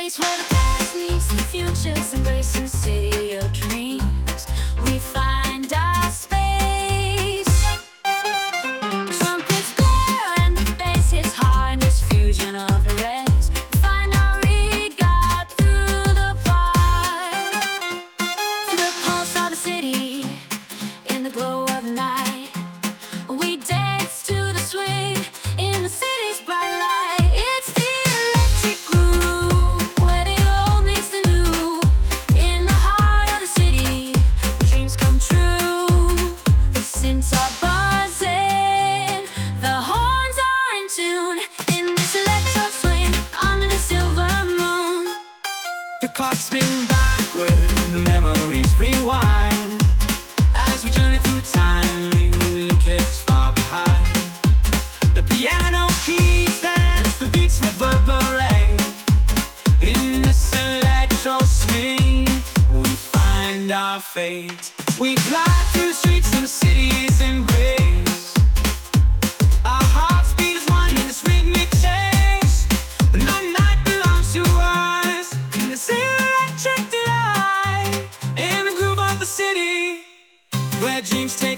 place where the past meets the future's embracing city of dreams. We find our space. Trumpets blare and the bass hits hard in this fusion of the reds. Find our regard through the fire. The pulse of the city in the glow of the night. We dance to the swing in the city's bright light. It's the electric groove where the old meets the new. In the heart of the city, dreams come true. The synths are buzzing, the horns are in tune. In this electro swing under the silver moon. The clock spins backward, the memories rewind. As we journey through time, leaving the kids far behind. The piano keys dance, the beats reverberate. In this electro swing, we find our fate. We fly through the streets of the city's embrace. Our hearts beat as one in this rhythmic chase. The night belongs to us in this electric delight. In the groove of the city, where dreams take